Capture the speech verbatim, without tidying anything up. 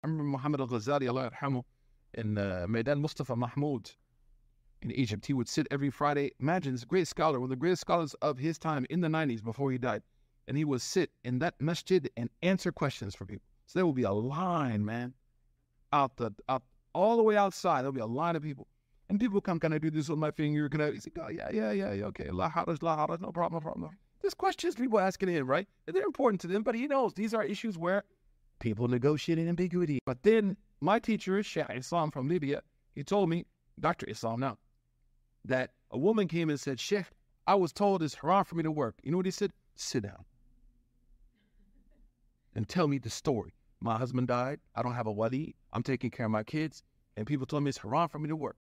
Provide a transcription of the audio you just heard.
I remember Muhammad al-Ghazali, Allah yarhamu, in uh, Maidan Mustafa Mahmoud in Egypt. He would sit every Friday. Imagine, this great scholar, one of the greatest scholars of his time in the nineties before he died. And he would sit in that masjid and answer questions for people. So there would be a line, man, out the, out, all the way outside. There'll be a line of people. And people come, can I do this with my finger? Can I? He said, oh, yeah, yeah, yeah, yeah, okay. La haraj, la haraj, no problem, no problem. There's questions people asking him, right? And they're important to them, but he knows these are issues where people negotiate in ambiguity. But then my teacher is Shaykh Islam from Libya. He told me, Doctor Islam now, that a woman came and said, Sheikh, I was told it's haram for me to work. You know what he said? Sit down and tell me the story. My husband died. I don't have a wali. I'm taking care of my kids. And people told me it's haram for me to work.